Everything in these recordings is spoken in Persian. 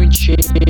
فیونچی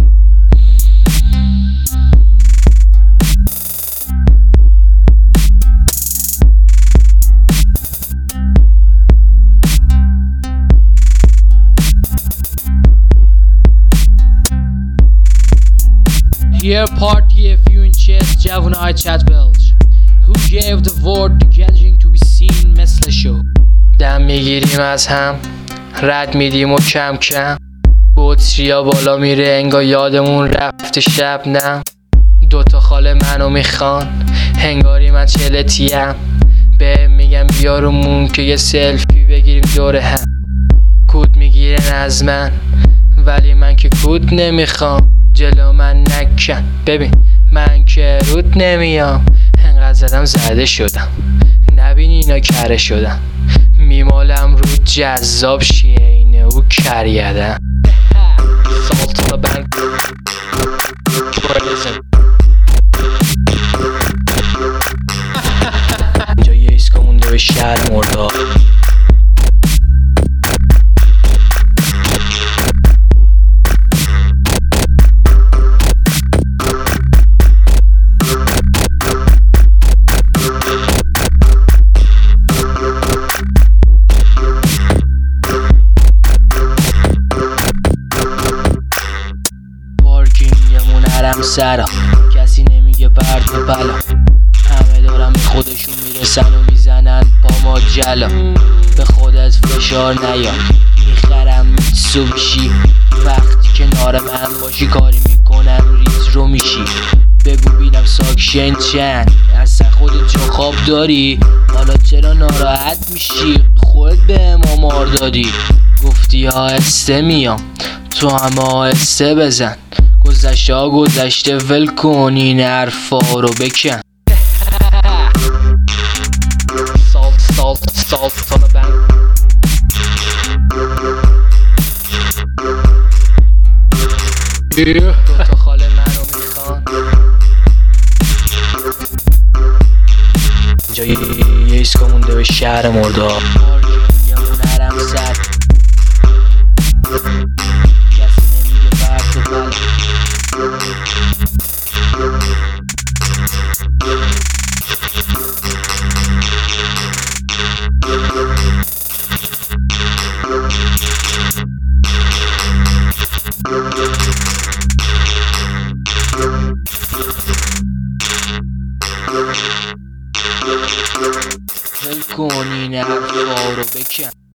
Here party a few inches جوونای چت بلج Who gave the word to gathering to be seen مثل شو دم میگیریم از هم رد میدیم و کم کم بطریا بالا میره انگار یادمون رفته شب نم دوتا خاله منو میخوان هنگاری من چلتیم به میگم بیارمون که یه سلفی بگیریم دور هم کود میگیرن از من ولی من که کود نمیخوام جلو من نکن ببین من که رود نمیام انقدر زدم زده شدم نبین اینا کره شدم میمالم رود جذاب شیه اینه او کریدم سالتا بند اینجا یه ایسکا مونده به شهر مردا نرم سرا کسی نمیگه برد و بلا همه دارن به خودشون میرسن و میزنن پا ما جلا به خودت فشار نیار میخرم میتسوبیشی وقتی کنار من باشی کاری میکنم ریز رو میشی بگو بینم ساکشن چند اصلا خودت جا خواب داری حالا چرا ناراحت میشی خودت به ما مار دادی گفتی آهسته میام تو هم آهسته بزن گذشته ها گذشته ول کن این حرفا رو بکن سالت بند دوتا خاله منو میخوان اینجا یه ایسکا مونده به شهر مردا پارکینگمون حرم سر